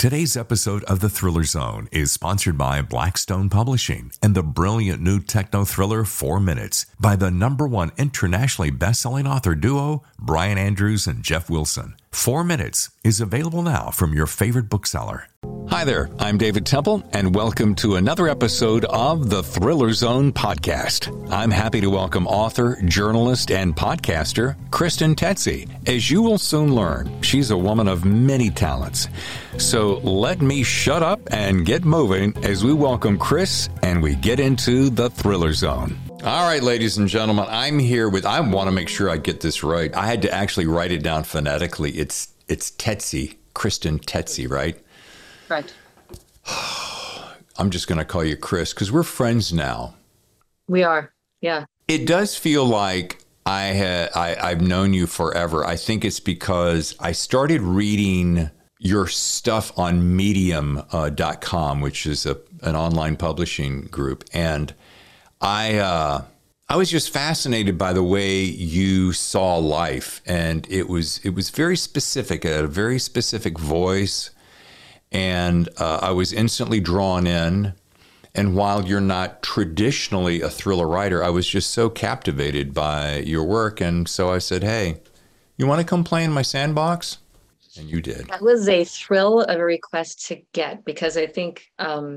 Today's episode of The Thriller Zone is sponsored by Blackstone Publishing and the brilliant new techno thriller 4 Minutes by the #1 internationally best-selling author duo, Brian Andrews and Jeff Wilson. 4 Minutes is available now from your favorite bookseller. Hi there, I'm David Temple, and welcome to another episode of the Thriller Zone podcast. I'm happy to welcome author, journalist, and podcaster Kristen Tetzy. As you will soon learn, she's a woman of many talents. So let me shut up and get moving as we welcome Chris and we get into the Thriller Zone. All right, ladies and gentlemen, I'm here with, I want to make sure I get this right. I had to actually write it down phonetically. It's Tetzy, Kristen Tetzy, right? Right. I'm just going to call you Chris because we're friends now. We are, yeah. It does feel like I've known you forever. I think it's because I started reading your stuff on Medium.com, which is an online publishing group. And I was just fascinated by the way you saw life. And it was very specific. It had a very specific voice. And I was instantly drawn in. And while you're not traditionally a thriller writer, I was just so captivated by your work. And so I said, hey, you want to come play in my sandbox? And you did. That was a thrill of a request to get, because I think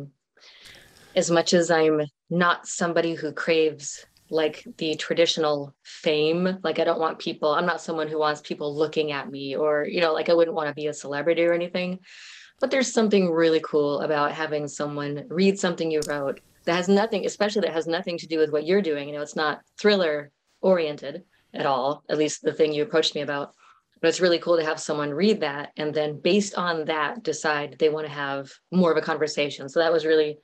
as much as I'm not somebody who craves like the traditional fame, like I'm not someone who wants people looking at me or, like I wouldn't want to be a celebrity or anything. But there's something really cool about having someone read something you wrote that has nothing, especially that has nothing to do with what you're doing. It's not thriller oriented at all, at least the thing you approached me about. But it's really cool to have someone read that and then based on that decide they want to have more of a conversation. So that was really,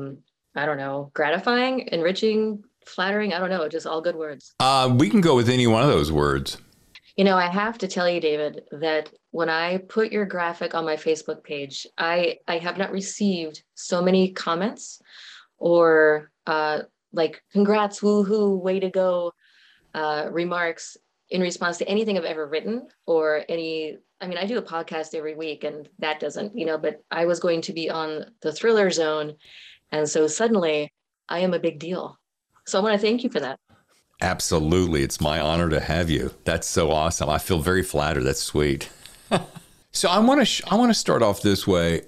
gratifying, enriching, flattering. I don't know, just all good words. We can go with any one of those words. I have to tell you, David, that when I put your graphic on my Facebook page, I have not received so many comments or like congrats, woohoo, way to go remarks in response to anything I've ever written or I do a podcast every week and that doesn't, but I was going to be on the Thriller Zone. And so suddenly I am a big deal. So I want to thank you for that. Absolutely. It's my honor to have you. That's so awesome. I feel very flattered. That's sweet. So I want to start off this way.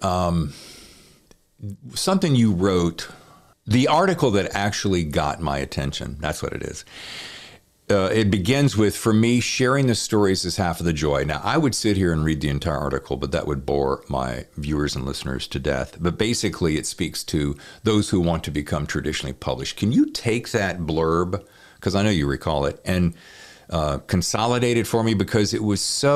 Something you wrote, the article that actually got my attention. That's what it is. It begins with, for me, sharing the stories is half of the joy. Now, I would sit here and read the entire article, but that would bore my viewers and listeners to death. But basically, it speaks to those who want to become traditionally published. Can you take that blurb, because I know you recall it, and consolidate it for me? Because it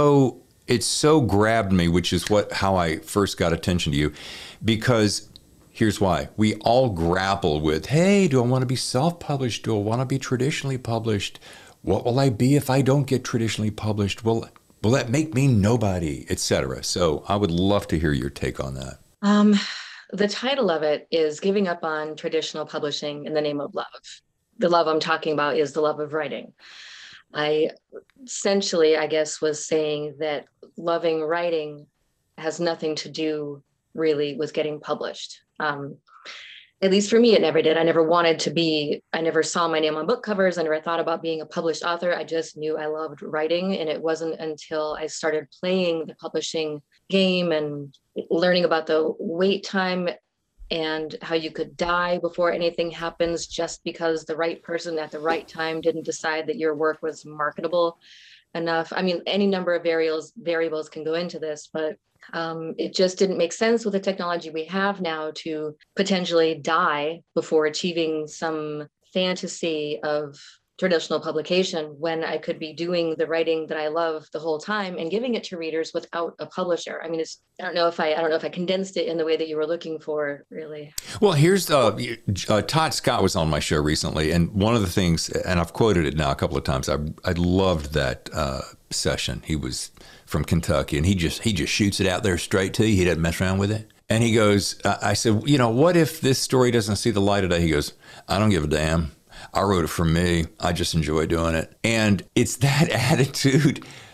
so grabbed me, which is how I first got attention to you. Because here's why. We all grapple with, hey, do I want to be self-published? Do I want to be traditionally published? What will I be if I don't get traditionally published? Will that make me nobody, etc.? So I would love to hear your take on that. The title of it is Giving Up on Traditional Publishing in the Name of Love. The love I'm talking about is the love of writing. I essentially, I guess, was saying that loving writing has nothing to do really with getting published. At least for me, it never did. I never saw my name on book covers. I never thought about being a published author. I just knew I loved writing. And it wasn't until I started playing the publishing game and learning about the wait time and how you could die before anything happens just because the right person at the right time didn't decide that your work was marketable enough. Any number of variables can go into this, but it just didn't make sense with the technology we have now to potentially die before achieving some fantasy of traditional publication when I could be doing the writing that I love the whole time and giving it to readers without a publisher. I don't know if I condensed it in the way that you were looking for, really. Well, here's Todd Scott was on my show recently, and one of the things, and I've quoted it now a couple of times, I loved that session. He was from Kentucky, and he just shoots it out there straight to you. He doesn't mess around with it. And he goes, I said, what if this story doesn't see the light of day? He goes, I don't give a damn. I wrote it for me. I just enjoy doing it. And it's that attitude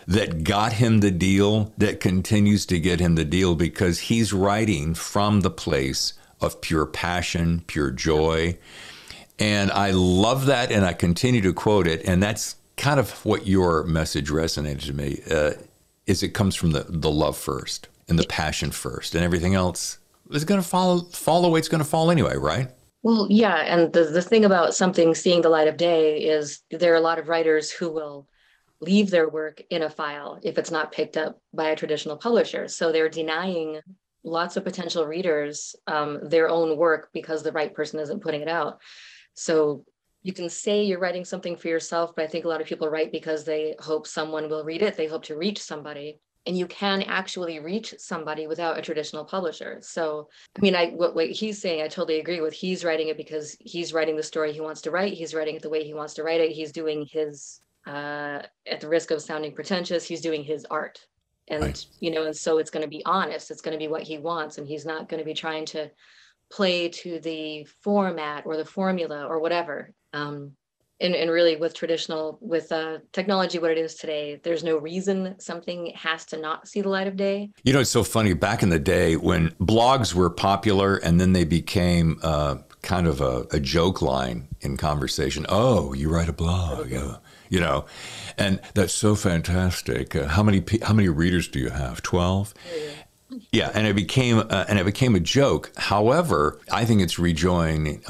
that got him the deal, that continues to get him the deal, because he's writing from the place of pure passion, pure joy. And I love that, and I continue to quote it. And that's kind of what your message resonated to me, is it comes from the love first and the passion first, and everything else is going to fall the way it's going to fall anyway, right? Well, yeah. And the thing about something seeing the light of day is there are a lot of writers who will leave their work in a file if it's not picked up by a traditional publisher. So they're denying lots of potential readers their own work because the right person isn't putting it out. So you can say you're writing something for yourself, but I think a lot of people write because they hope someone will read it. They hope to reach somebody. And you can actually reach somebody without a traditional publisher. So, I mean, what he's saying, I totally agree with. He's writing it because he's writing the story he wants to write. He's writing it the way he wants to write it. He's doing his, at the risk of sounding pretentious, he's doing his art. And, Right. and so it's going to be honest. It's going to be what he wants. And he's not going to be trying to play to the format or the formula or whatever. And really with technology, what it is today, there's no reason something has to not see the light of day. You know, it's so funny. Back in the day when blogs were popular, and then they became kind of a joke line in conversation. Oh, you write a blog, and that's so fantastic. How many readers do you have? 12? Yeah, and it became a joke. However, I think it's resurfacing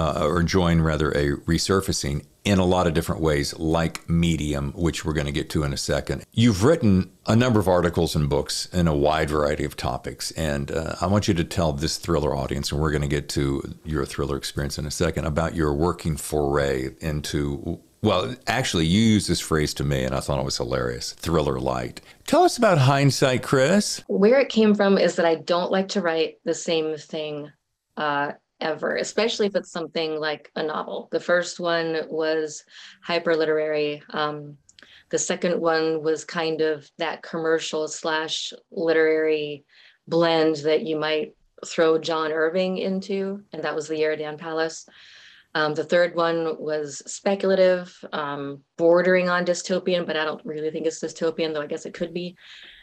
in a lot of different ways, like Medium, which we're going to get to in a second. You've written a number of articles and books in a wide variety of topics, and I want you to tell this thriller audience, and we're going to get to your thriller experience in a second, about your working foray into, well, actually, you used this phrase to me, and I thought it was hilarious, thriller light. Tell us about Hindsight, Chris. Where it came from is that I don't like to write the same thing ever, especially if it's something like a novel. The first one was hyper literary. The second one was kind of that commercial / literary blend that you might throw John Irving into, and that was the Eridan Palace. The third one was speculative, bordering on dystopian, but I don't really think it's dystopian, though I guess it could be.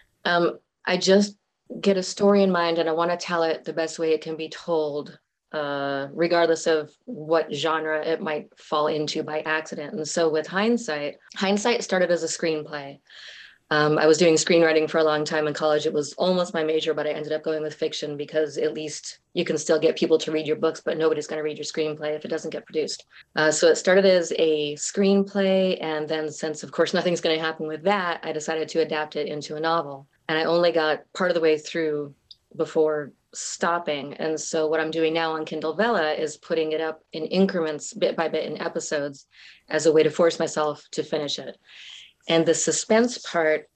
I just get a story in mind and I want to tell it the best way it can be told, regardless of what genre it might fall into by accident. And so with Hindsight started as a screenplay. I was doing screenwriting for a long time in college. It was almost my major, but I ended up going with fiction because at least you can still get people to read your books, but nobody's going to read your screenplay if it doesn't get produced. So it started as a screenplay. And then since, of course, nothing's going to happen with that, I decided to adapt it into a novel. And I only got part of the way through before stopping. And so what I'm doing now on Kindle Vella is putting it up in increments, bit by bit, in episodes as a way to force myself to finish it. And the suspense part,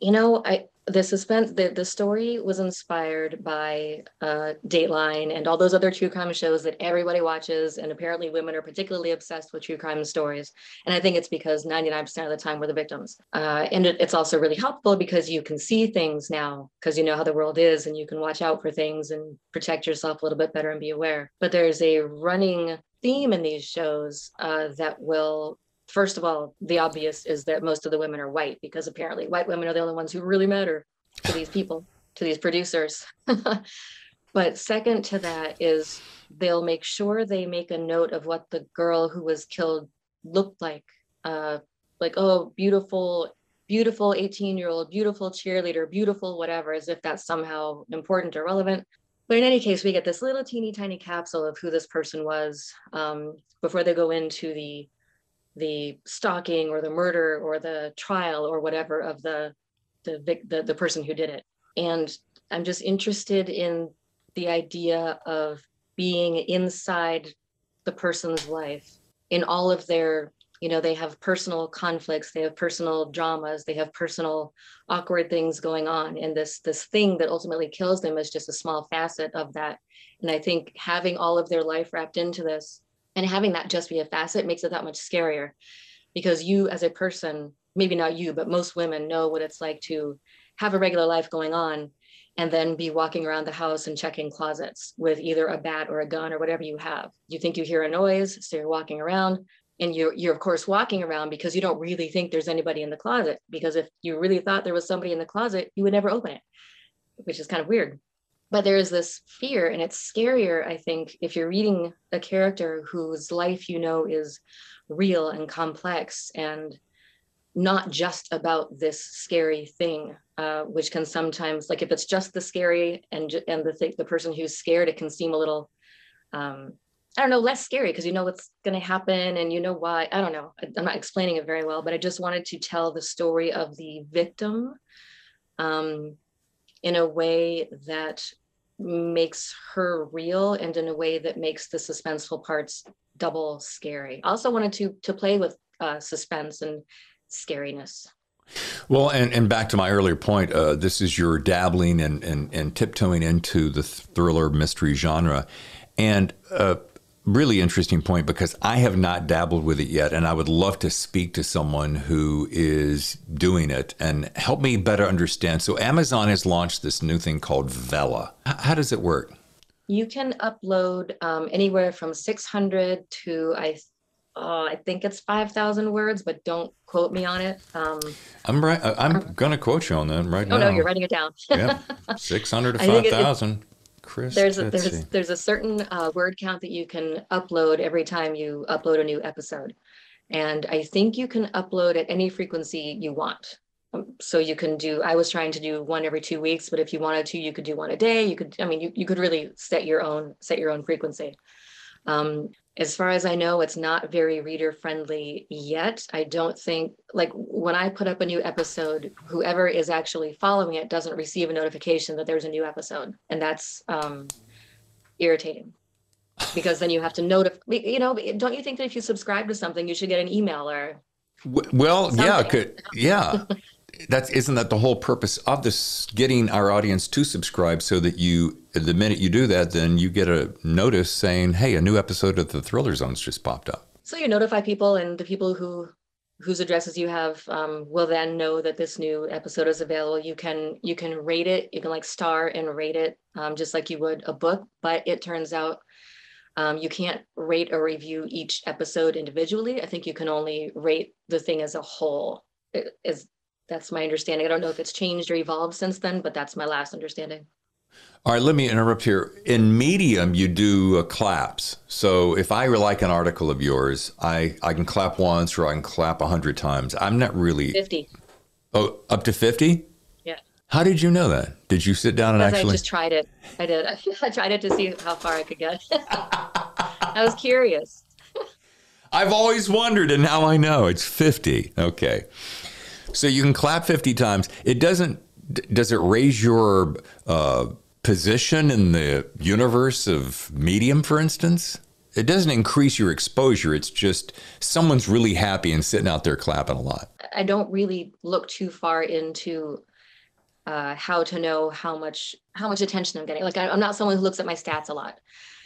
the story was inspired by Dateline and all those other true crime shows that everybody watches. And apparently women are particularly obsessed with true crime stories. And I think it's because 99% of the time we're the victims. And it's also really helpful because you can see things now because you know how the world is and you can watch out for things and protect yourself a little bit better and be aware. But there's a running theme in these shows that will... First of all, the obvious is that most of the women are white because apparently white women are the only ones who really matter to these people, to these producers. But second to that is they'll make sure they make a note of what the girl who was killed looked like. Oh, beautiful 18-year-old, beautiful cheerleader, beautiful whatever, as if that's somehow important or relevant. But in any case, we get this little teeny tiny capsule of who this person was before they go into the stalking or the murder or the trial or whatever of the person who did it. And I'm just interested in the idea of being inside the person's life in all of their, they have personal conflicts, they have personal dramas, they have personal awkward things going on. And this thing that ultimately kills them is just a small facet of that. And I think having all of their life wrapped into this, and having that just be a facet makes it that much scarier because you as a person, maybe not you, but most women know what it's like to have a regular life going on and then be walking around the house and checking closets with either a bat or a gun or whatever you have. You think you hear a noise, so you're walking around. And you're of course walking around because you don't really think there's anybody in the closet, because if you really thought there was somebody in the closet, you would never open it, which is kind of weird. But there is this fear, and it's scarier, I think, if you're reading a character whose life is real and complex and not just about this scary thing, which can sometimes, like if it's just the scary and the person who's scared, it can seem a little, I don't know, less scary because you know what's going to happen and you know why. I don't know. I'm not explaining it very well, but I just wanted to tell the story of the victim in a way that makes her real and in a way that makes the suspenseful parts double scary. I also wanted to play with suspense and scariness. Well, and back to my earlier point, this is your dabbling and tiptoeing into the thriller mystery genre. And really interesting point, because I have not dabbled with it yet, and I would love to speak to someone who is doing it and help me better understand. So Amazon has launched this new thing called Vella. How does it work? You can upload anywhere from 600 to I think it's 5,000 words, but don't quote me on it. I'm going to quote you on that right now. Oh no, you're writing it down. Yeah, 600 to 5,000. Chris, there's a certain word count that you can upload every time you upload a new episode, and I think you can upload at any frequency you want. So you can do. I was trying to do one every 2 weeks, but if you wanted to, you could do one a day. You could. I mean, you could really set your own frequency. As far as I know, it's not very reader friendly yet. I don't think, like when I put up a new episode, whoever is actually following it doesn't receive a notification that there's a new episode. And that's irritating, because then you have to notify, don't you think that if you subscribe to something, you should get an email or well, something? yeah. Isn't that the whole purpose of this, getting our audience to subscribe, so that the minute you do that, then you get a notice saying, hey, a new episode of the Thriller Zone's just popped up. So you notify people, and the people whose addresses you have will then know that this new episode is available. You can rate it. You can like star and rate it just like you would a book. But it turns out you can't rate or review each episode individually. I think you can only rate the thing as a whole. That's my understanding. I don't know if it's changed or evolved since then, but that's my last understanding. All right, let me interrupt here. In Medium, you do claps. So if I like an article of yours, I can clap once or I can clap 100 times. I'm not really... 50. Oh, up to 50? Yeah. How did you know that? Did you sit down and actually... I just tried it. I did. I tried it to see how far I could get. I was curious. I've always wondered, and now I know. It's 50. Okay. So you can clap 50 times. Does it raise your position in the universe of Medium, for instance? It doesn't increase your exposure. It's just someone's really happy and sitting out there clapping a lot. I don't really look too far into how to know how much attention I'm getting. Like I'm not someone who looks at my stats a lot.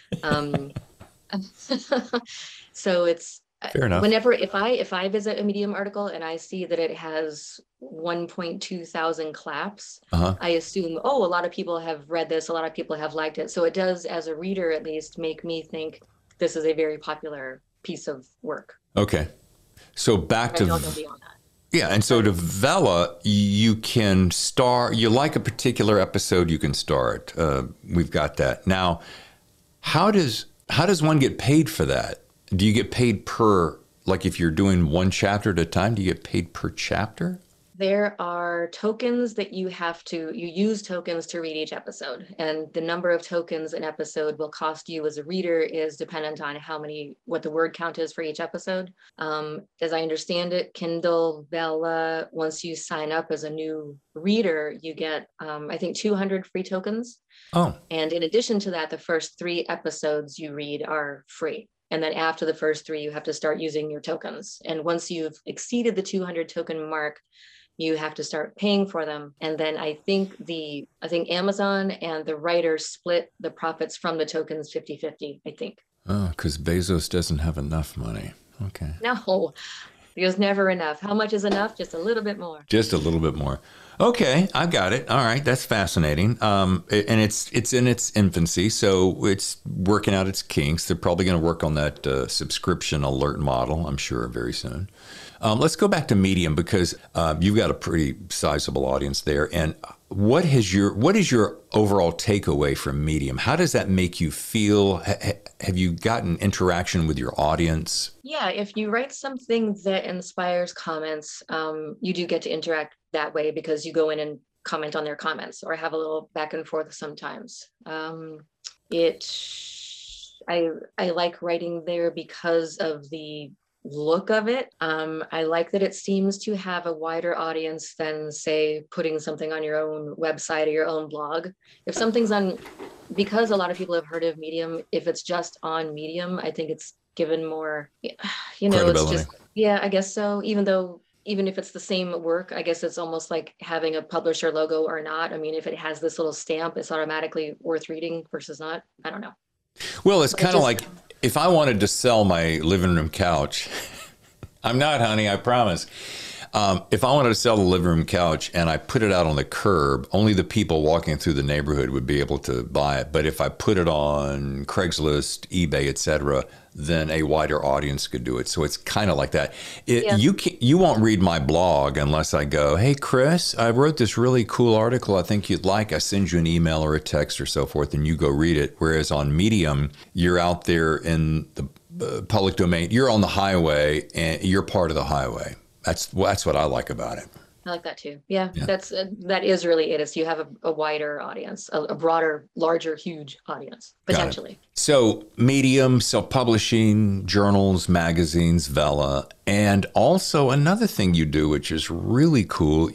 So it's fair enough. Whenever if I visit a Medium article and I see that it has 1.2 thousand claps, I assume, a lot of people have read this, a lot of people have liked it. So it does, as a reader at least, make me think this is a very popular piece of work. Okay. So back to... I don't know beyond that. Yeah, and so to Vella, you can star... You like a particular episode, you can star it. We've got that. Now, how does one get paid for that? Do you get paid per, like if you're doing one chapter at a time, do you get paid per chapter? There are tokens that you use tokens to read each episode. And the number of tokens an episode will cost you as a reader is dependent on what the word count is for each episode. As I understand it, Kindle, Vella, once you sign up as a new reader, you get, I think 200 free tokens. Oh. And in addition to that, the first 3 episodes you read are free. And then after the first 3, you have to start using your tokens. And once you've exceeded the 200 token mark, you have to start paying for them. And then I think Amazon and the writers split the profits from the tokens 50-50, I think. Oh, because Bezos doesn't have enough money. Okay. No, there's never enough. How much is enough? Just a little bit more. Just a little bit more. Okay, I've got it. All right, that's fascinating. And it's in its infancy, so it's working out its kinks. They're probably going to work on that subscription alert model, I'm sure, very soon. Let's go back to Medium because you've got a pretty sizable audience there. And what is your overall takeaway from Medium? How does that make you feel? Have you gotten interaction with your audience? Yeah, if you write something that inspires comments, you do get to interact that way because you go in and comment on their comments or have a little back and forth sometimes. It I like writing there because of the look of it. I like that it seems to have a wider audience than, say, putting something on your own website or your own blog. If something's on, because a lot of people have heard of Medium, if it's just on Medium, I think it's given more, it's just, yeah, I guess so. Even if it's the same work, I guess it's almost like having a publisher logo or not. I mean, if it has this little stamp, it's automatically worth reading versus not. I don't know. Well, it's kind of like if I wanted to sell my living room couch, I'm not, honey, I promise. If I wanted to sell the living room couch and I put it out on the curb, only the people walking through the neighborhood would be able to buy it. But if I put it on Craigslist, eBay, etc., then a wider audience could do it. So it's kind of like that. You won't read my blog unless I go, hey, Chris, I wrote this really cool article I think you'd like. I send you an email or a text or so forth, and you go read it. Whereas on Medium, you're out there in the public domain. You're on the highway, and you're part of the highway. That's what I like about it. I like that too. Yeah. That is really it. Is you have a wider audience, a broader, larger, huge audience, potentially. So Medium, self-publishing, journals, magazines, Vella, and also another thing you do, which is really cool.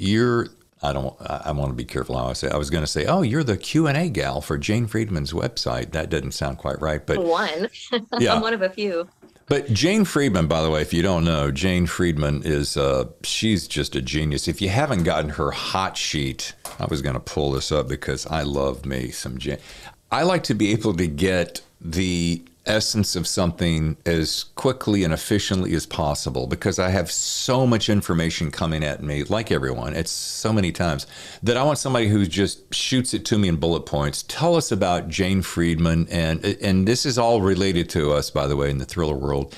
I want to be careful how I say it. I was going to say, oh, you're the Q&A gal for Jane Friedman's website. That didn't sound quite right, but one. Yeah. I'm one of a few. But Jane Friedman, by the way, if you don't know, Jane Friedman is, she's just a genius. If you haven't gotten her hot sheet, I was going to pull this up because I love me some Jane. I like to be able to get the essence of something as quickly and efficiently as possible because I have so much information coming at me, like everyone. It's so many times that I want somebody who just shoots it to me in bullet points. Tell us about Jane Friedman, and this is all related to us, by the way, in the thriller world,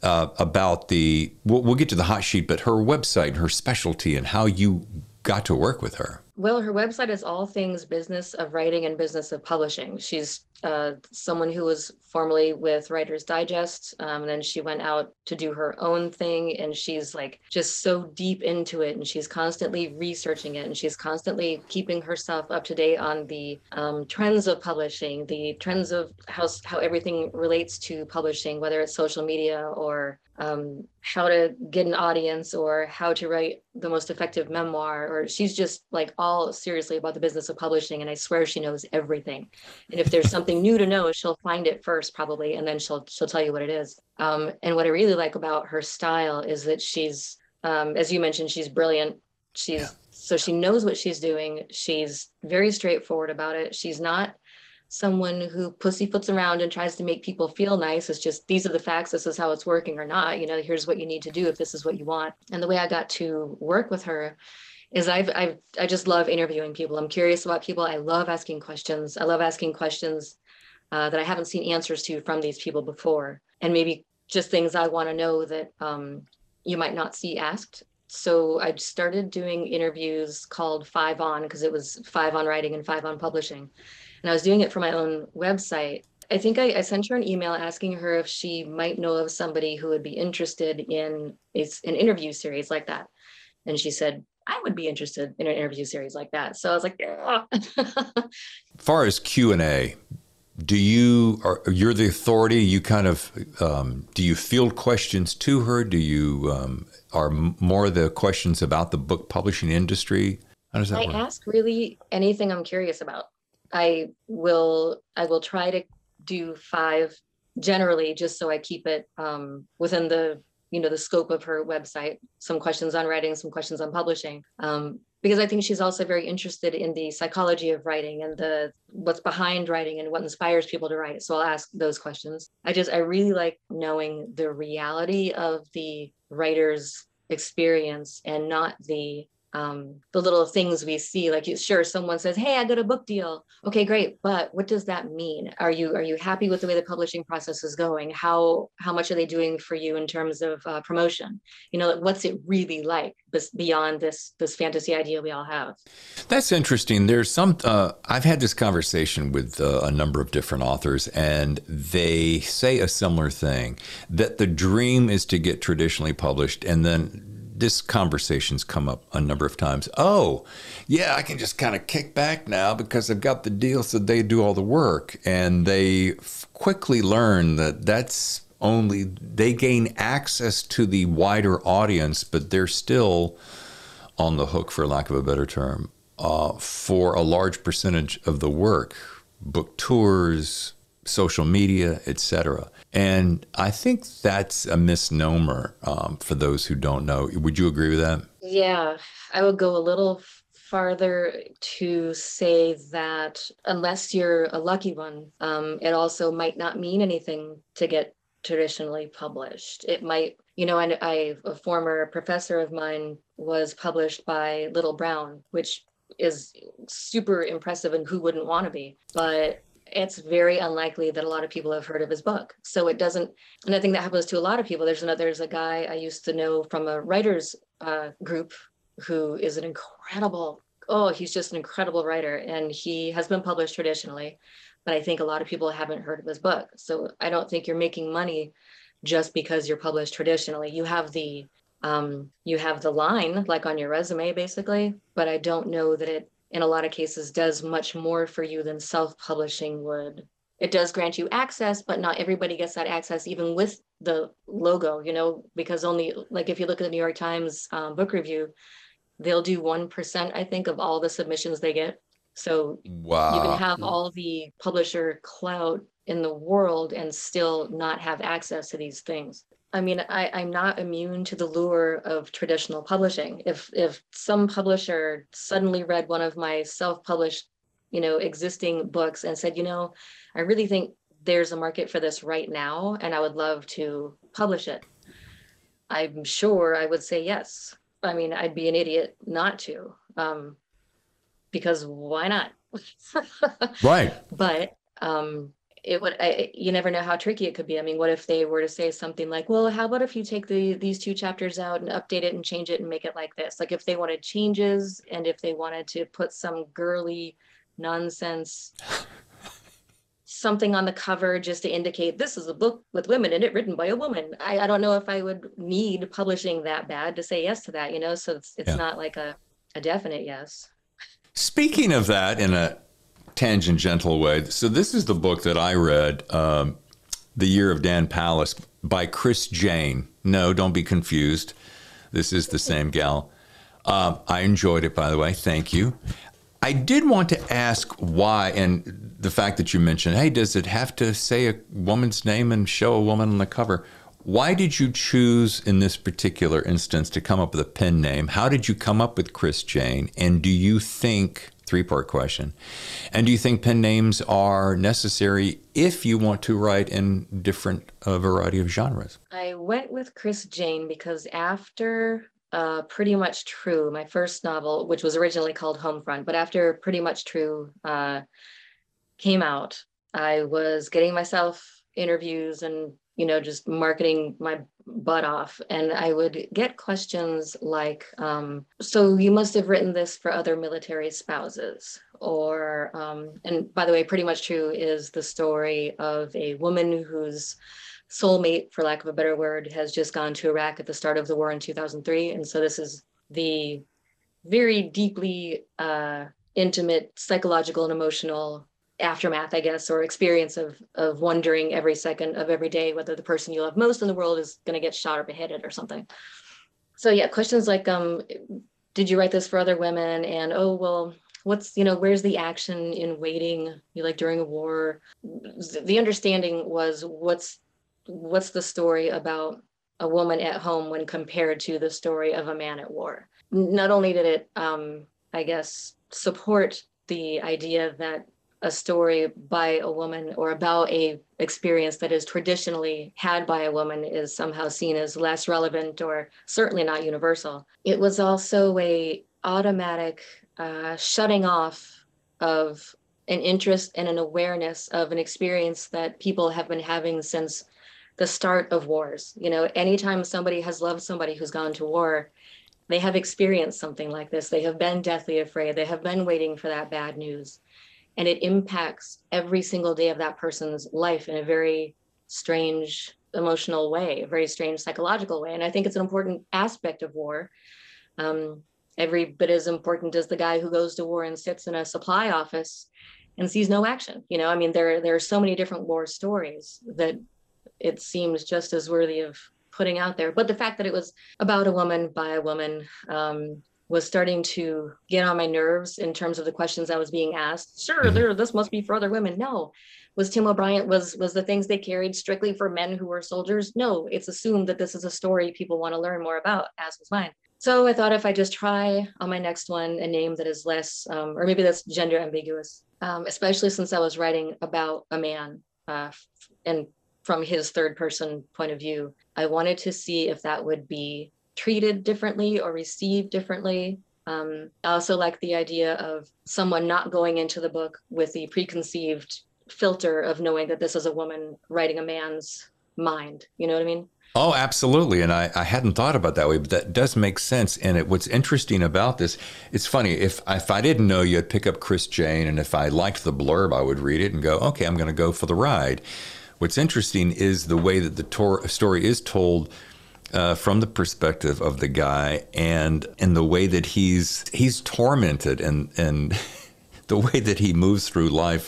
about we'll get to the hot sheet, but her website, her specialty, and how you got to work with her. Well, her website is all things business of writing and business of publishing. She's someone who was formerly with Writer's Digest, and then she went out to do her own thing, and she's like just so deep into it, and she's constantly researching it, and she's constantly keeping herself up to date on the trends of publishing, the trends of how everything relates to publishing, whether it's social media or how to get an audience or how to write the most effective memoir, or she's just like all seriously about the business of publishing. And I swear she knows everything. And if there's something new to know, she'll find it first probably, and then she'll tell you what it is. And what I really like about her style is that she's, as you mentioned, she's brilliant. So she knows what she's doing. She's very straightforward about it. She's not someone who pussyfoots around and tries to make people feel nice. It's just, these are the facts, this is how it's working or not, here's what you need to do if this is what you want. And the way I got to work with her is I just love interviewing people. I'm curious about people. I love asking questions. I love asking questions that I haven't seen answers to from these people before, and maybe just things I want to know that you might not see asked. So I started doing interviews called 5 on, because it was 5 on writing and 5 on publishing. And I was doing it for my own website. I think I sent her an email asking her if she might know of somebody who would be interested in an interview series like that. And she said, I would be interested in an interview series like that. So I was like, yeah. As far as Q&A, you're the authority? You kind of, do you field questions to her? Do you, are more the questions about the book publishing industry? How does that work? I ask really anything I'm curious about. I will try to do 5 generally, just so I keep it within the scope of her website. Some questions on writing, some questions on publishing, because I think she's also very interested in the psychology of writing and what's behind writing and what inspires people to write. So I'll ask those questions. I really like knowing the reality of the writer's experience and not the the little things we see. Like, sure, someone says, hey, I got a book deal. Okay, great. But what does that mean? Are you happy with the way the publishing process is going? How much are they doing for you in terms of promotion? What's it really like beyond this fantasy idea we all have? That's interesting. There's some, I've had this conversation with a number of different authors, and they say a similar thing, that the dream is to get traditionally published, and then this conversation's come up a number of times. Oh, yeah, I can just kind of kick back now because I've got the deal, so they do all the work. And they quickly learn that that's only, they gain access to the wider audience, but they're still on the hook, for lack of a better term, for a large percentage of the work, book tours, social media, etc. And I think that's a misnomer for those who don't know. Would you agree with that? Yeah, I would go a little farther to say that unless you're a lucky one, it also might not mean anything to get traditionally published. It might, and a former professor of mine was published by Little Brown, which is super impressive, and who wouldn't want to be? But it's very unlikely that a lot of people have heard of his book. So it doesn't, and I think that happens to a lot of people. There's a guy I used to know from a writer's group who is he's just an incredible writer. And he has been published traditionally, but I think a lot of people haven't heard of his book. So I don't think you're making money just because you're published traditionally. You have the line, like on your resume, basically, but I don't know that it, in a lot of cases, does much more for you than self-publishing would. It does grant you access, but not everybody gets that access, even with the logo, because only, like, if you look at the New York Times book review, they'll do 1%, I think, of all the submissions they get. So wow. You can have all the publisher clout in the world and still not have access to these things. I mean, I'm not immune to the lure of traditional publishing. If some publisher suddenly read one of my self-published, existing books and said, I really think there's a market for this right now, and I would love to publish it, I'm sure I would say yes. I mean, I'd be an idiot not to, because why not? Right. But it would, you never know how tricky it could be. I mean, what if they were to say something like, well, how about if you take these 2 chapters out and update it and change it and make it like this? Like, if they wanted changes, and if they wanted to put some girly nonsense, something on the cover just to indicate this is a book with women in it, written by a woman. I don't know if I would need publishing that bad to say yes to that, so it's not like a definite yes. Speaking of that, in a tangential way, so this is the book that I read, The Year of Dan Palace, by Chris Jane. No, don't be confused. This is the same gal. I enjoyed it, by the way. Thank you. I did want to ask why, and the fact that you mentioned, hey, does it have to say a woman's name and show a woman on the cover? Why did you choose in this particular instance to come up with a pen name? How did you come up with Chris Jane? And do you think, 3-part question, and do you think pen names are necessary if you want to write in different variety of genres? I went with Chris Jane because after Pretty Much True, my first novel, which was originally called Homefront, but after Pretty Much True came out, I was getting myself interviews and just marketing my butt off. And I would get questions like, so you must have written this for other military spouses, or, and by the way, Pretty Much True is the story of a woman whose soulmate, for lack of a better word, has just gone to Iraq at the start of the war in 2003. And so this is the very deeply intimate psychological and emotional aftermath, I guess, or experience of wondering every second of every day whether the person you love most in the world is going to get shot or beheaded or something. So yeah, questions like, did you write this for other women? And, oh, well, what's, where's the action in waiting, like during a war? The understanding was what's the story about a woman at home when compared to the story of a man at war? Not only did it, I guess, support the idea that a story by a woman or about a experience that is traditionally had by a woman is somehow seen as less relevant or certainly not universal. It was also a automatic shutting off of an interest and an awareness of an experience that people have been having since the start of wars. You know, anytime somebody has loved somebody who's gone to war, they have experienced something like this. They have been deathly afraid. They have been waiting for that bad news. And it impacts every single day of that person's life in a very strange emotional way, a very strange psychological way. And I think it's an important aspect of war. Every bit as important as the guy who goes to war and sits in a supply office and sees no action. You know, I mean, there are so many different war stories that it seems just as worthy of putting out there. But the fact that it was about a woman by a woman was starting to get on my nerves in terms of the questions I was being asked. Sure, this must be for other women. No. Was Tim O'Brien, was the things they carried strictly for men who were soldiers? No, it's assumed that this is a story people want to learn more about, as was mine. So I thought if I just try on my next one a name that is less, or maybe that's gender ambiguous, especially since I was writing about a man and from his third person point of view, I wanted to see if that would be treated differently or received differently. I also like the idea of someone not going into the book with the preconceived filter of knowing that this is a woman writing a man's mind. You know what I mean? Oh, absolutely. And I hadn't thought about it that way, but that does make sense. And what's interesting about this, it's funny, if I didn't know you, I'd pick up Chris Jane, and if I liked the blurb, I would read it and go, okay, I'm going to go for the ride. What's interesting is the way that the story is told from the perspective of the guy, and the way that he's tormented, and the way that he moves through life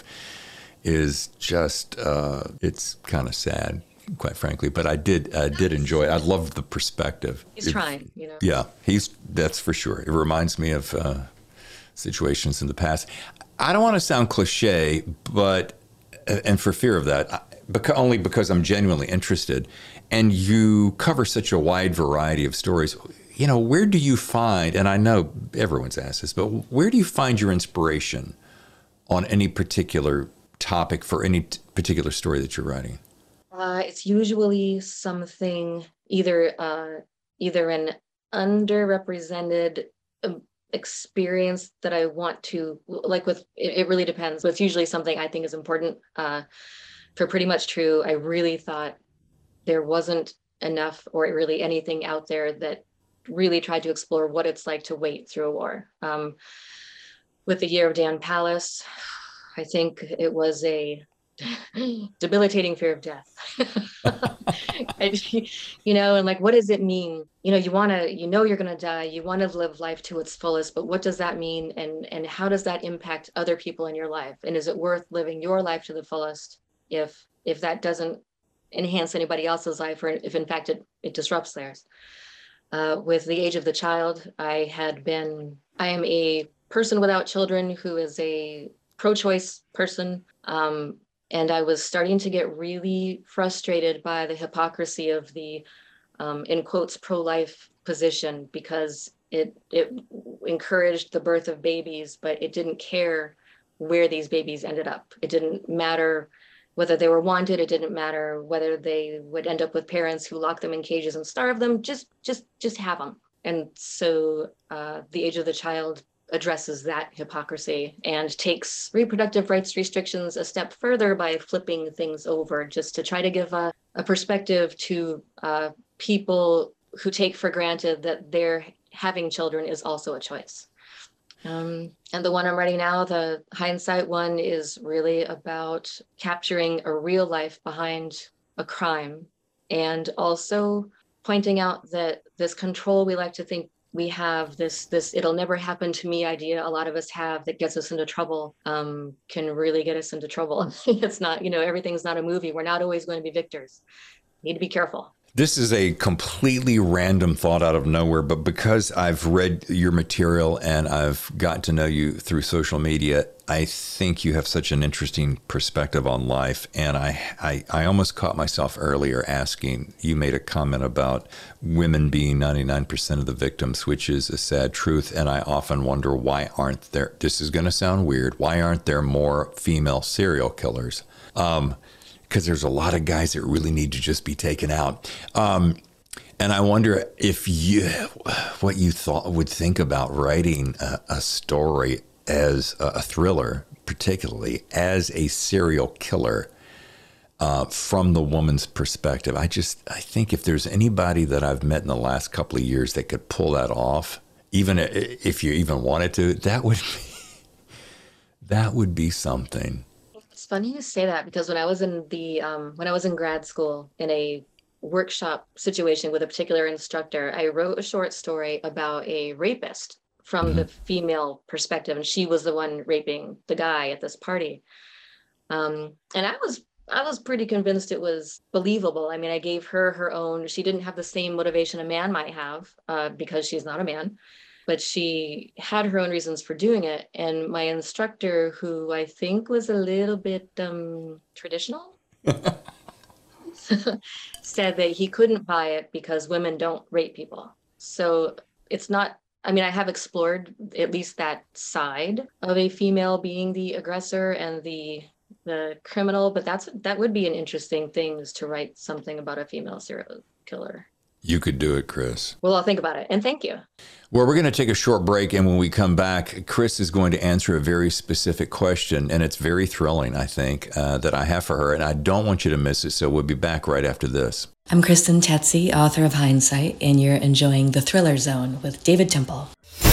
is just, it's kind of sad, quite frankly, but I did enjoy it. I loved the perspective. He's trying, you know. Yeah, that's for sure. It reminds me of situations in the past. I don't want to sound cliche, but, and for fear of that, only because I'm genuinely interested, and you cover such a wide variety of stories, you know, where do you find, and I know everyone's asked this, but where do you find your inspiration on any particular topic for any particular story that you're writing? It's usually something either an underrepresented experience that I want to, like with, it really depends. But it's usually something I think is important. For Pretty Much True, I really thought there wasn't enough or really anything out there that really tried to explore what it's like to wait through a war. With The Year of Dan Palace, I think it was a debilitating fear of death. You know, and like, what does it mean? You know, you're going to die. You want to live life to its fullest, but what does that mean? And how does that impact other people in your life? And is it worth living your life to the fullest if that doesn't enhance anybody else's life, or if in fact it disrupts theirs? With The Age of the Child, I am a person without children who is a pro-choice person. And I was starting to get really frustrated by the hypocrisy of the, in quotes, pro-life position, because it encouraged the birth of babies, but it didn't care where these babies ended up. It didn't matter whether they were wanted. It didn't matter whether they would end up with parents who lock them in cages and starve them. Just have them. And so The Age of the Child addresses that hypocrisy and takes reproductive rights restrictions a step further by flipping things over, just to try to give a perspective to people who take for granted that their having children is also a choice. And the one I'm writing now, the Hindsight one, is really about capturing a real life behind a crime, and also pointing out that this control we like to think we have, this it'll never happen to me idea a lot of us have that gets us into trouble, can really get us into trouble. It's not, you know, everything's not a movie. We're not always going to be victors. Need to be careful. This is a completely random thought out of nowhere, but because I've read your material and I've gotten to know you through social media, I think you have such an interesting perspective on life. And I almost caught myself earlier asking, you made a comment about women being 99% of the victims, which is a sad truth. And I often wonder, why aren't there, this is going to sound weird, why aren't there more female serial killers? Because there's a lot of guys that really need to just be taken out. And I wonder if what you would think about writing a story as a thriller, particularly as a serial killer, from the woman's perspective. I think if there's anybody that I've met in the last couple of years that could pull that off, even if you even wanted to, that would be something. It's funny you say that, because when I was in grad school in a workshop situation with a particular instructor, I wrote a short story about a rapist from the female perspective, and she was the one raping the guy at this party. And I was pretty convinced it was believable. I mean, I gave her own. She didn't have the same motivation a man might have, because she's not a man, but she had her own reasons for doing it. And my instructor, who I think was a little bit traditional, said that he couldn't buy it because women don't rape people. So it's not, I mean, I have explored at least that side of a female being the aggressor and the criminal, but that would be an interesting thing, is to write something about a female serial killer. You could do it, Chris. Well, I'll think about it. And thank you. Well, we're going to take a short break. And when we come back, Chris is going to answer a very specific question. And it's very thrilling, I think, that I have for her. And I don't want you to miss it. So we'll be back right after this. I'm Kristen Tetzy, author of Hindsight, and you're enjoying The Thriller Zone with David Temple.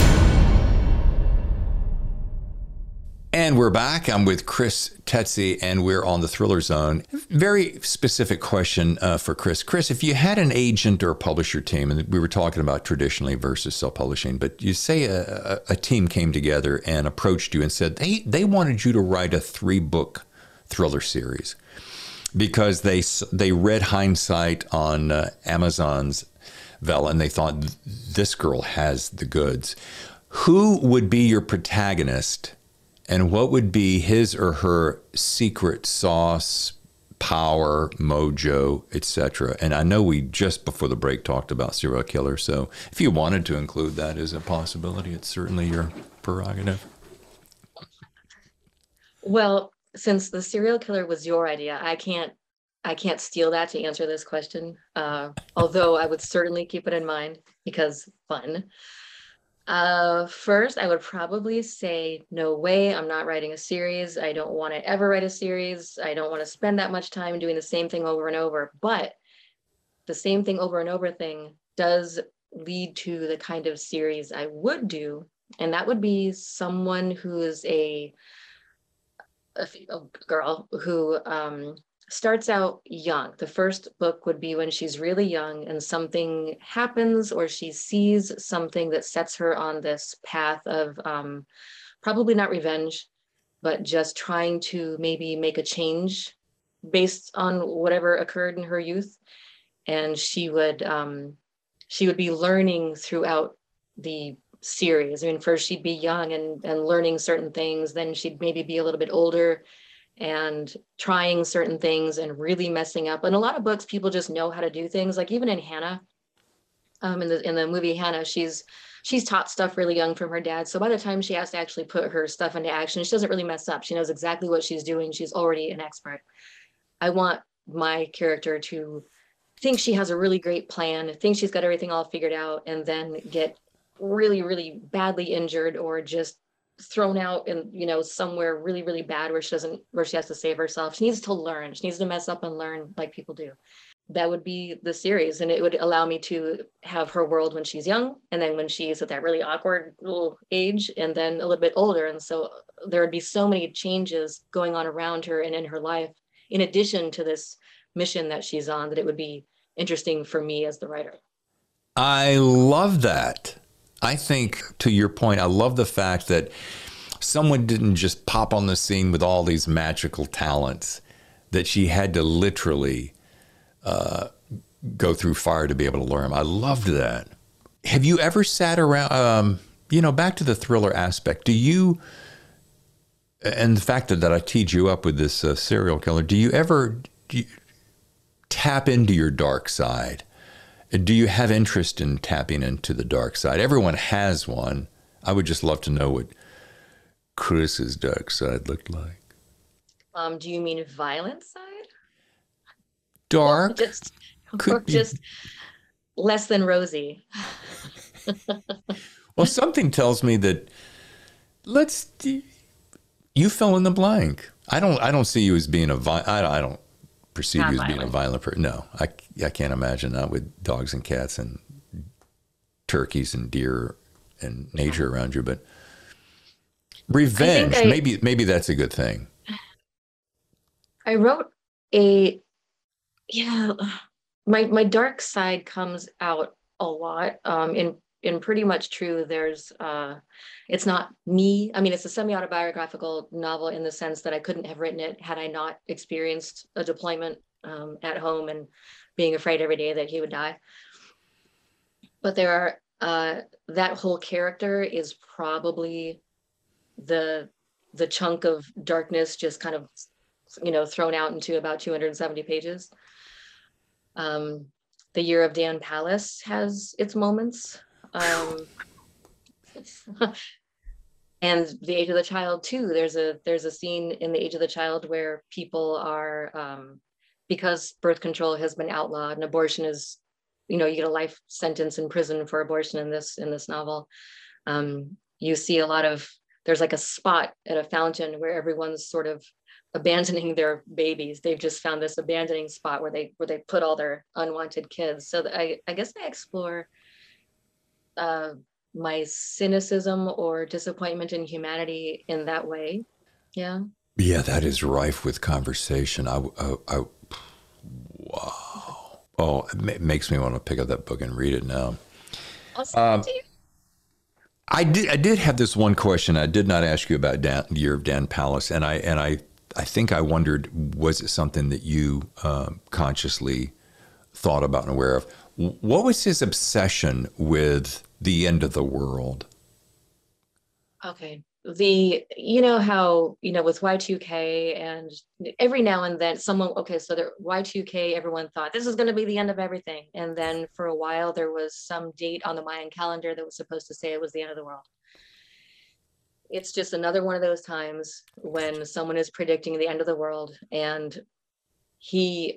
And we're back. I'm with Chris Tetzy, and we're on The Thriller Zone. Very specific question for Chris. Chris, if you had an agent or a publisher team, and we were talking about traditionally versus self-publishing, but you say a team came together and approached you and said they wanted you to write a 3-book thriller series because they read Hindsight on Amazon's Vella, and they thought, this girl has the goods. Who would be your protagonist? And what would be his or her secret sauce, power, mojo, etc.? And I know we just before the break talked about serial killer. So if you wanted to include that as a possibility, it's certainly your prerogative. Well, since the serial killer was your idea, I can't steal that to answer this question. Although I would certainly keep it in mind because fun. First, I would probably say, no way, I'm not writing a series. I don't want to ever write a series. I don't want to spend that much time doing the same thing over and over. But the same thing over and over thing does lead to the kind of series I would do. And that would be someone who is a girl who starts out young. The first book would be when she's really young and something happens, or she sees something that sets her on this path of probably not revenge, but just trying to maybe make a change based on whatever occurred in her youth. And she would be learning throughout the series. I mean, first she'd be young and learning certain things, then she'd maybe be a little bit older and trying certain things and really messing up. And a lot of books, people just know how to do things. Like even in Hannah, in the movie Hannah, she's taught stuff really young from her dad. So by the time she has to actually put her stuff into action, she doesn't really mess up. She knows exactly what she's doing. She's already an expert. I want my character to think she has a really great plan, think she's got everything all figured out, and then get really, really badly injured or just thrown out in, somewhere really, really bad where she has to save herself. She needs to learn. She needs to mess up and learn like people do. That would be the series. And it would allow me to have her world when she's young, and then when she's at that really awkward little age, and then a little bit older. And so there would be so many changes going on around her and in her life, in addition to this mission that she's on, that it would be interesting for me as the writer. I love that. I think, to your point, I love the fact that someone didn't just pop on the scene with all these magical talents, that she had to literally go through fire to be able to learn them. I loved that. Have you ever sat around, back to the thriller aspect, and the fact that I teed you up with this serial killer, do you tap into your dark side? Do you have interest in tapping into the dark side? Everyone has one. I would just love to know what Chris's dark side looked like. Do you mean violent side? Dark? less than rosy. Well, something tells me that you fill in the blank. I don't see you as being I don't perceive Not you as being a violent. violent person. No, I can't imagine that with dogs and cats and turkeys and deer and nature around you. But revenge, maybe that's a good thing. I wrote yeah, my dark side comes out a lot. In Pretty Much True, there's it's not me. I mean, it's a semi-autobiographical novel in the sense that I couldn't have written it had I not experienced a deployment at home and being afraid every day that he would die. But there are that whole character is probably the chunk of darkness just kind of, thrown out into about 270 pages. The Year of Dan Palace has its moments. And The Age of the Child too. There's a scene in The Age of the Child where people are, because birth control has been outlawed and abortion is, you get a life sentence in prison for abortion in this novel. You see there's like a spot at a fountain where everyone's sort of abandoning their babies. They've just found this abandoning spot where they put all their unwanted kids. So I guess I explore my cynicism or disappointment in humanity in that way. Yeah. Yeah, that is rife with conversation. Wow. Oh, it makes me want to pick up that book and read it now. I'll send it to you. I did have this one question I did not ask you about the Year of Dan Palace, and I think I wondered, was it something that you consciously thought about and aware of? What was his obsession with the end of the world? Okay. How, with Y2K and every now and then Y2K, everyone thought this is going to be the end of everything. And then for a while, there was some date on the Mayan calendar that was supposed to say it was the end of the world. It's just another one of those times when someone is predicting the end of the world and he's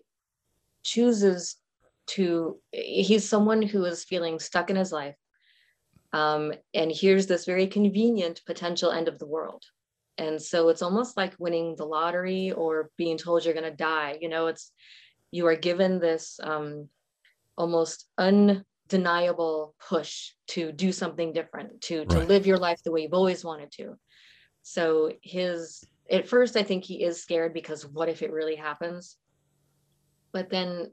someone who is feeling stuck in his life. And here's this very convenient potential end of the world. And so it's almost like winning the lottery or being told you're going to die. You are given this almost undeniable push to do something different, to live your life the way you've always wanted to. So at first, I think he is scared because what if it really happens? But then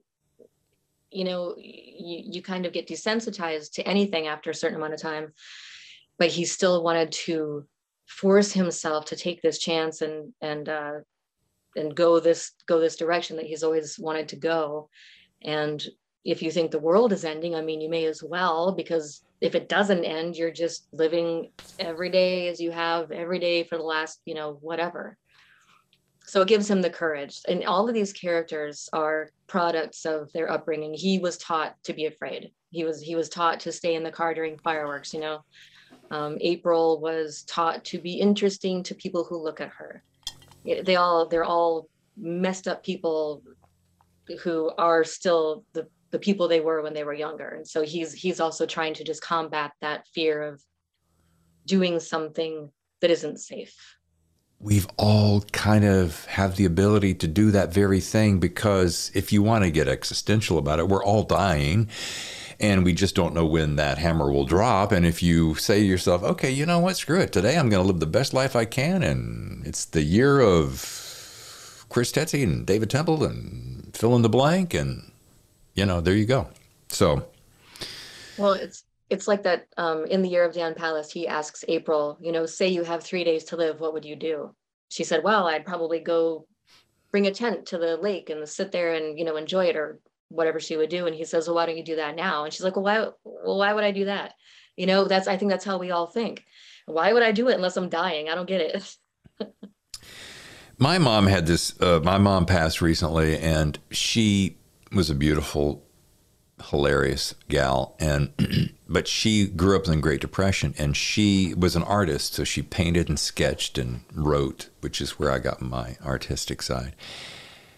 you kind of get desensitized to anything after a certain amount of time, but he still wanted to force himself to take this chance and go this direction that he's always wanted to go. And if you think the world is ending, I mean, you may as well, because if it doesn't end, you're just living every day as you have every day for the last, whatever. So it gives him the courage. And all of these characters are products of their upbringing. He was taught to be afraid. He was taught to stay in the car during fireworks, April was taught to be interesting to people who look at her. They're all messed up people who are still the people they were when they were younger. And so he's also trying to just combat that fear of doing something that isn't safe. We've all kind of have the ability to do that very thing, because if you want to get existential about it, we're all dying and we just don't know when that hammer will drop. And if you say to yourself, okay, you know what, screw it. Today I'm going to live the best life I can. And it's the year of Chris Tetzi and David Temple and fill in the blank. And, there you go. So. Well, it's like that in The Year of Dan Palace, he asks April, say you have 3 days to live, what would you do? She said, well, I'd probably go bring a tent to the lake and sit there and, enjoy it, or whatever she would do. And he says, well, why don't you do that now? And she's like, well, why would I do that? I think that's how we all think. Why would I do it unless I'm dying? I don't get it. My mom had this, my mom passed recently, and she was a beautiful, hilarious gal, but she grew up in the Great Depression, and she was an artist, so she painted and sketched and wrote, which is where I got my artistic side.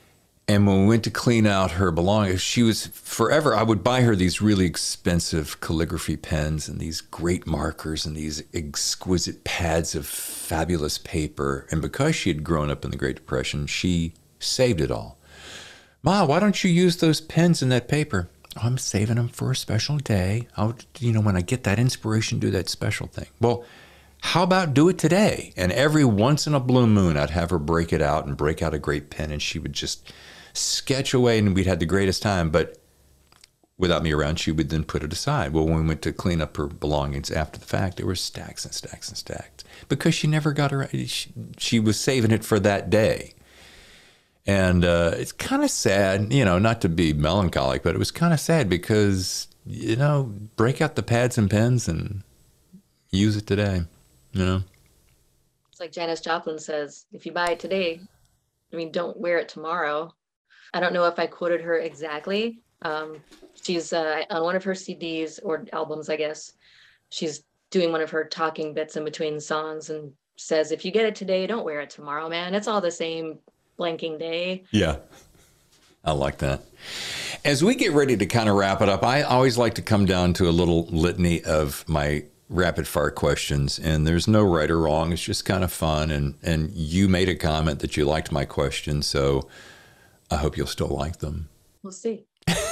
And when we went to clean out her belongings, she was forever. I would buy her these really expensive calligraphy pens and these great markers and these exquisite pads of fabulous paper. And because she had grown up in the Great Depression, she saved it all. Ma, why don't you use those pens and that paper? Oh, I'm saving them for a special day. When I get that inspiration, do that special thing. Well, how about do it today? And every once in a blue moon, I'd have her break it out and break out a great pen, and she would just sketch away, and we'd had the greatest time. But without me around, she would then put it aside. Well, when we went to clean up her belongings after the fact, there were stacks and stacks and stacks because she never got around. She was saving it for that day. And it's kind of sad, not to be melancholic, but it was kind of sad because, break out the pads and pens and use it today, It's like Janis Joplin says, if you buy it today, don't wear it tomorrow. I don't know if I quoted her exactly. She's on one of her CDs or albums, I guess. She's doing one of her talking bits in between songs and says, if you get it today, don't wear it tomorrow, man. It's all the same blanking day. Yeah, I like that. As we get ready to kind of wrap it up, I always like to come down to a little litany of my rapid fire questions, and there's no right or wrong. It's just kind of fun. And you made a comment that you liked my questions, so I hope you'll still like them. We'll see.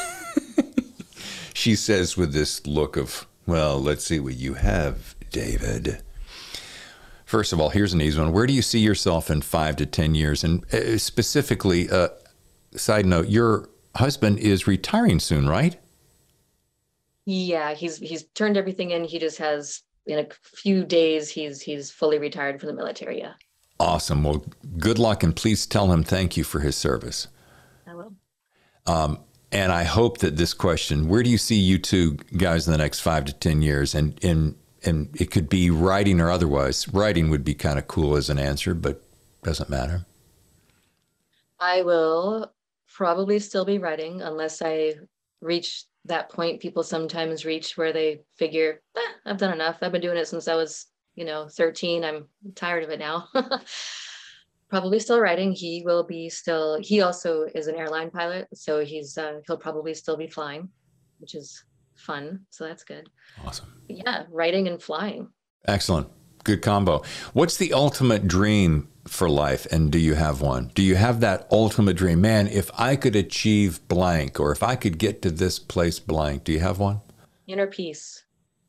She says with this look of, well, let's see what you have, David. First of all, here's an easy one. Where do you see yourself in 5 to 10 years? And specifically, side note, your husband is retiring soon, right? Yeah, he's turned everything in. He just has, in a few days, he's fully retired from the military. Yeah. Awesome. Well, good luck, and please tell him thank you for his service. I will. And I hope that this question, where do you see you two guys in the next 5 to 10 years? And it could be writing or otherwise. Writing would be kind of cool as an answer, but doesn't matter. I will probably still be writing unless I reach that point people sometimes reach where they figure, I've done enough. I've been doing it since I was, 13. I'm tired of it now. Probably still writing. He also is an airline pilot. So he'll probably still be flying, which is fun. So that's good. Awesome. But yeah, writing and flying. Excellent. Good combo. What's the ultimate dream for life? And do you have one? Do you have that ultimate dream? Man, if I could achieve blank, or if I could get to this place blank, do you have one? Inner peace.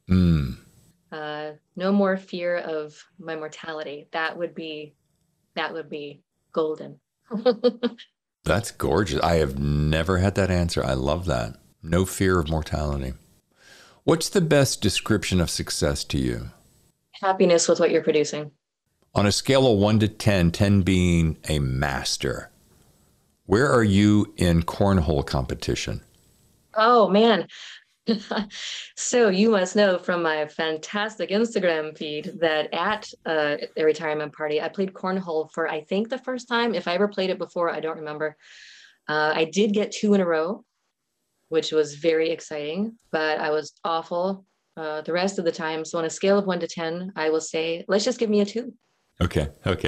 No more fear of my mortality. That would be golden. That's gorgeous. I have never had that answer. I love that. No fear of mortality. What's the best description of success to you? Happiness with what you're producing. On a scale of 1 to 10, 10 being a master, where are you in cornhole competition? Oh, man. So you must know from my fantastic Instagram feed that at a retirement party, I played cornhole for, I think, the first time. If I ever played it before, I don't remember. I did get 2 in a row, which was very exciting, but I was awful the rest of the time. So on a scale of 1 to 10, I will say, let's just give me a 2. Okay.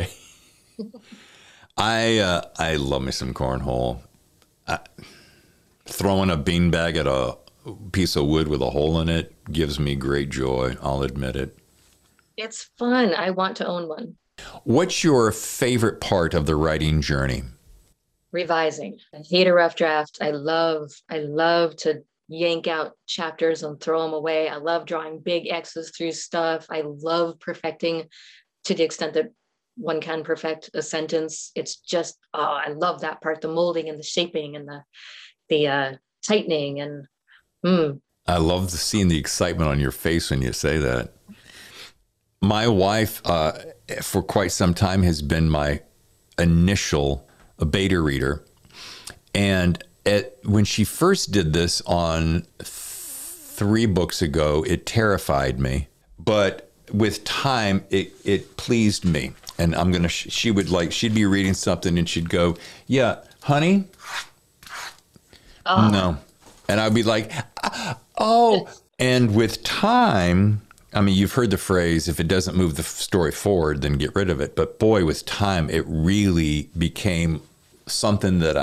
I love me some cornhole. Throwing a beanbag at a piece of wood with a hole in it gives me great joy. I'll admit it. It's fun. I want to own one. What's your favorite part of the writing journey? Revising. I hate a rough draft. I love to yank out chapters and throw them away. I love drawing big X's through stuff. I love perfecting to the extent that one can perfect a sentence. It's just, I love that part, the molding and the shaping and the tightening. And I love seeing the excitement on your face when you say that. My wife, for quite some time, has been my initial beta reader. And when she first did this on 3 books ago, it terrified me. But with time, it pleased me. And she'd be reading something and she'd go, yeah, honey. Oh. No. And I'd be like, oh. And with time, I mean, you've heard the phrase, if it doesn't move the story forward, then get rid of it. But boy, with time, it really became something that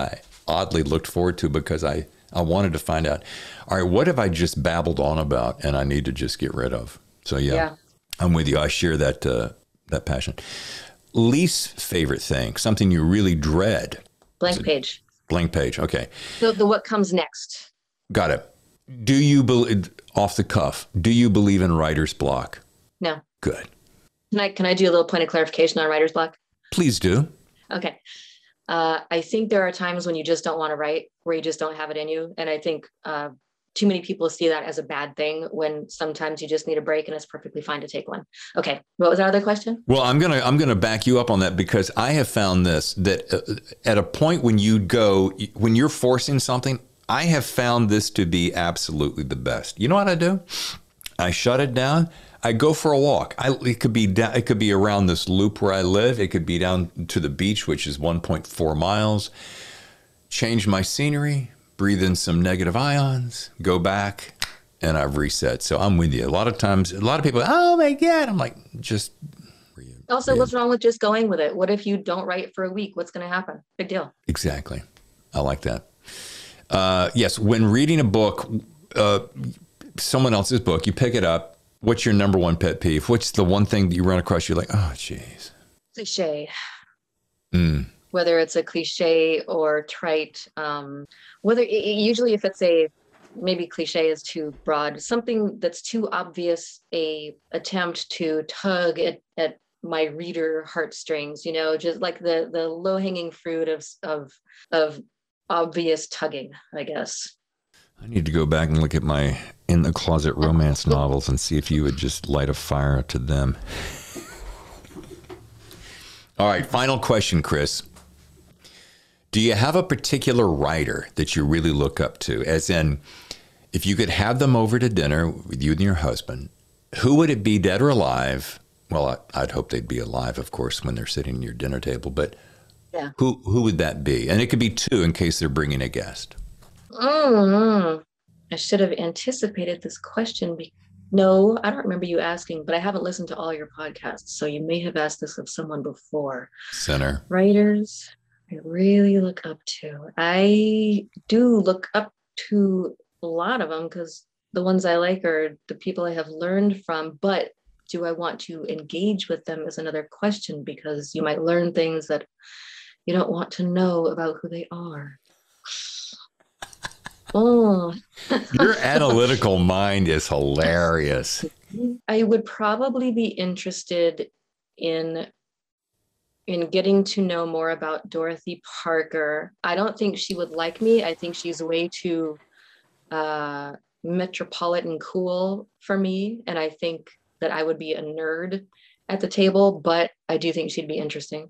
oddly looked forward to because I wanted to find out, all right, what have I just babbled on about and I need to just get rid of? So yeah. I'm with you. I share that passion. Least favorite thing, something you really dread. Blank page. Blank page. Okay. So the what comes next. Got it. Do you believe, off the cuff, do you believe in writer's block? No. Good. Can I do a little point of clarification on writer's block? Please do. Okay. I think there are times when you just don't want to write, where you just don't have it in you. And I think too many people see that as a bad thing when sometimes you just need a break and it's perfectly fine to take one. Okay. What was our other question? Well, I'm gonna back you up on that because I have found this, that at a point when you're forcing something, I have found this to be absolutely the best. You know what I do? I shut it down. I go for a walk. It could be around this loop where I live. It could be down to the beach, which is 1.4 miles. Change my scenery, breathe in some negative ions, go back, and I've reset. So I'm with you. A lot of times, a lot of people, oh my God. I'm like, just. Also, what's wrong with just going with it? What if you don't write for a week? What's going to happen? Big deal. Exactly. I like that. Yes. When reading a book, someone else's book, you pick it up. What's your number one pet peeve? What's the one thing that you run across? You're like, oh, geez. Cliche. Whether it's a cliche or trite, usually if it's maybe cliche is too broad, something that's too obvious, a attempt to tug at my reader heartstrings, just like the low hanging fruit of obvious tugging, I guess. I need to go back and look at my in the closet romance novels and see if you would just light a fire to them. All right, final question, Chris. Do you have a particular writer that you really look up to? As in, if you could have them over to dinner with you and your husband, who would it be, dead or alive? Well, I'd hope they'd be alive, of course, when they're sitting at your dinner table. But yeah, who would that be? And it could be two in case they're bringing a guest. I should have anticipated this question. No, I don't remember you asking, but I haven't listened to all your podcasts, so you may have asked this of someone before. Sinner. Writers I really look up to. I do look up to a lot of them because the ones I like are the people I have learned from, but do I want to engage with them is another question, because you might learn things that you don't want to know about who they are. Oh, your analytical mind is hilarious. I would probably be interested in getting to know more about Dorothy Parker. I don't think she would like me. I think she's way too metropolitan cool for me. And I think that I would be a nerd at the table, but I do think she'd be interesting.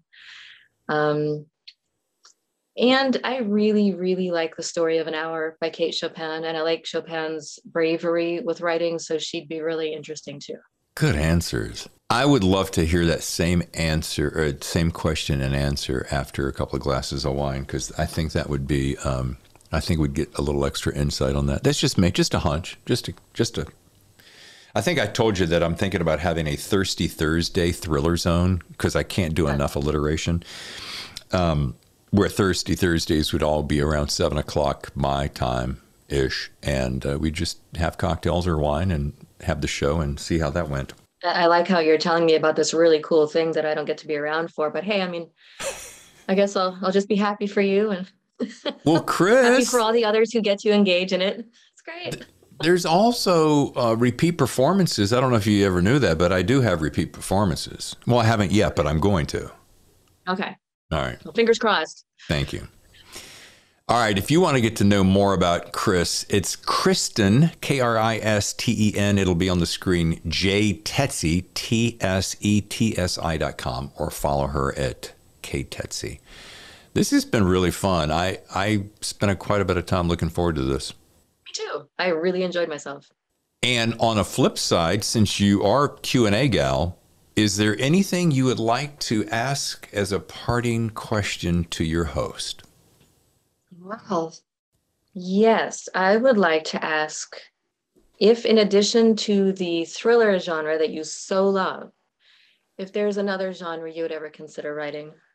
And I really, really like The Story of an Hour by Kate Chopin, and I like Chopin's bravery with writing, so she'd be really interesting too. Good answers. I would love to hear that same answer, or same question and answer after a couple of glasses of wine, because I think that would be, I think we'd get a little extra insight on that. That's just me, just a hunch, just a. I think I told you that I'm thinking about having a Thirsty Thursday thriller zone, because I can't do enough alliteration. Where Thirsty Thursdays would all be around 7 o'clock my time-ish, and we just have cocktails or wine and have the show and see how that went. I like how you're telling me about this really cool thing that I don't get to be around for, but hey, I mean, I guess I'll just be happy for you, and well, Chris, happy for all the others who get to engage in it. It's great. There's also repeat performances. I don't know if you ever knew that, but I do have repeat performances. Well, I haven't yet, but I'm going to. Okay. All right. Well, fingers crossed. Thank you. All right. If you want to get to know more about Chris, it's Kristen, Kristen. It'll be on the screen, jtetsi, TSETSI.com, or follow her at KTetsi. This has been really fun. I spent quite a bit of time looking forward to this. Me too. I really enjoyed myself. And on a flip side, since you are Q&A gal, is there anything you would like to ask as a parting question to your host? Well, yes, I would like to ask if, in addition to the thriller genre that you so love, if there's another genre you would ever consider writing.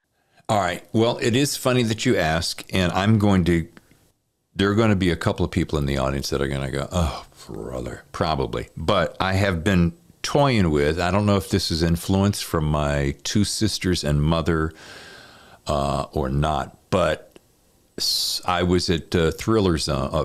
All right. Well, it is funny that you ask, and there are going to be a couple of people in the audience that are going to go, oh, brother, probably. But I have been toying with, I don't know if this is influence from my two sisters and mother or not, but I was at Thriller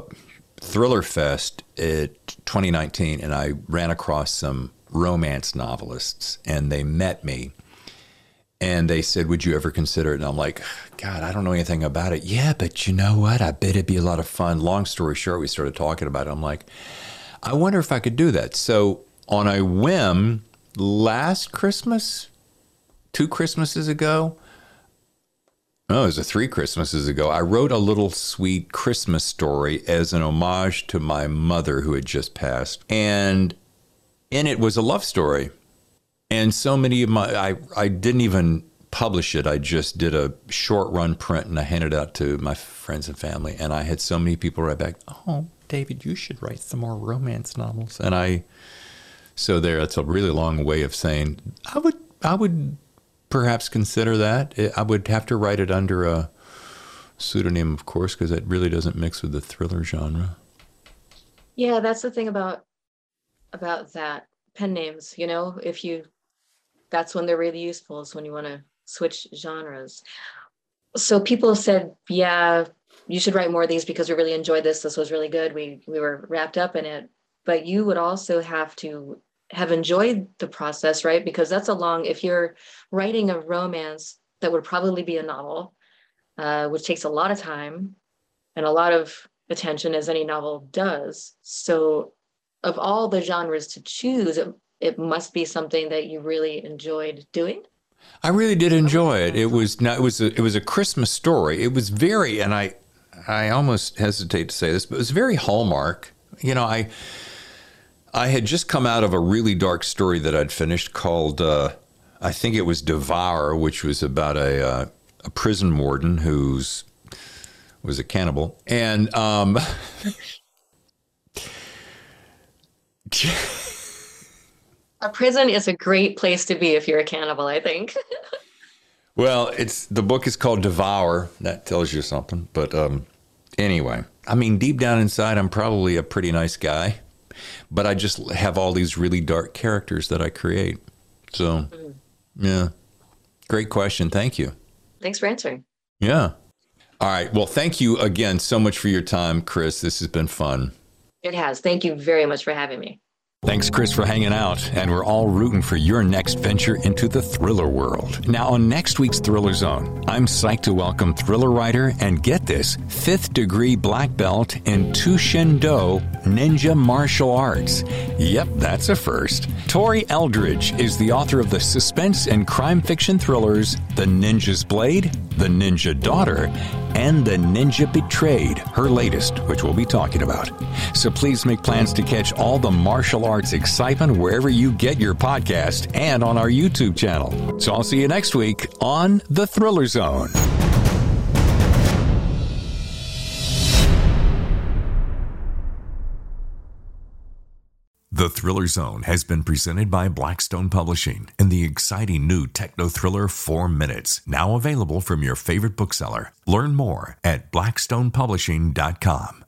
Fest at 2019, and I ran across some romance novelists, and they met me. And they said, would you ever consider it? And I'm like, God, I don't know anything about it. Yeah, but you know what? I bet it'd be a lot of fun. Long story short, we started talking about it. I'm like, I wonder if I could do that. So on a whim, last Christmas, 2 Christmases ago, no, it was 3 Christmases ago, I wrote a little sweet Christmas story as an homage to my mother who had just passed. And in it was a love story. And so many of I didn't even publish it. I just did a short run print and I handed it out to my friends and family. And I had so many people write back, oh, David, you should write some more romance novels. And so that's a really long way of saying, I would perhaps consider that. I would have to write it under a pseudonym, of course, because it really doesn't mix with the thriller genre. Yeah, that's the thing about that. Pen names, that's when they're really useful, is when you want to switch genres. So people have said, yeah, you should write more of these because we really enjoyed this. This was really good. We were wrapped up in it. But you would also have to have enjoyed the process, right? Because if you're writing a romance that would probably be a novel, which takes a lot of time and a lot of attention, as any novel does. So of all the genres to choose, it must be something that you really enjoyed doing. I really did enjoy it. It was a Christmas story. It was very, and I almost hesitate to say this, but it was very Hallmark. I had just come out of a really dark story that I'd finished called, I think it was Devour, which was about a prison warden was a cannibal. And a prison is a great place to be if you're a cannibal, I think. Well, the book is called Devour. That tells you something. But anyway, deep down inside, I'm probably a pretty nice guy. But I just have all these really dark characters that I create. So, yeah. Great question. Thank you. Thanks for answering. Yeah. All right. Well, thank you again so much for your time, Chris. This has been fun. It has. Thank you very much for having me. Thanks, Chris, for hanging out, and we're all rooting for your next venture into the thriller world. Now, on next week's Thriller Zone, I'm psyched to welcome thriller writer and, get this, 5th degree black belt in Tushindo Ninja Martial Arts. Yep, that's a first. Tori Eldridge is the author of the suspense and crime fiction thrillers The Ninja's Blade, The Ninja Daughter, and The Ninja Betrayed, her latest, which we'll be talking about. So please make plans to catch all the martial arts excitement wherever you get your podcast and on our YouTube channel. So I'll see you next week on The Thriller Zone. The Thriller Zone has been presented by Blackstone Publishing and the exciting new techno thriller 4 Minutes, now available from your favorite bookseller. Learn more at blackstonepublishing.com.